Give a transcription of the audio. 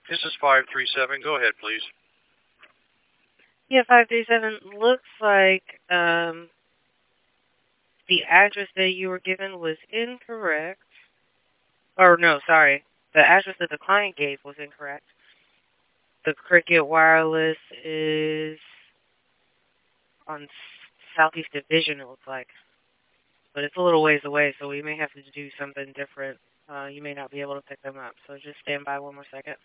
This is 537. Go ahead, please. Yeah, 537 looks like the address that you were given was incorrect. Or no, sorry. The address that the client gave was incorrect. The Cricket Wireless is on Southeast Division, it looks like. But it's a little ways away, so we may have to do something different. You may not be able to pick them up. So just stand by one more second.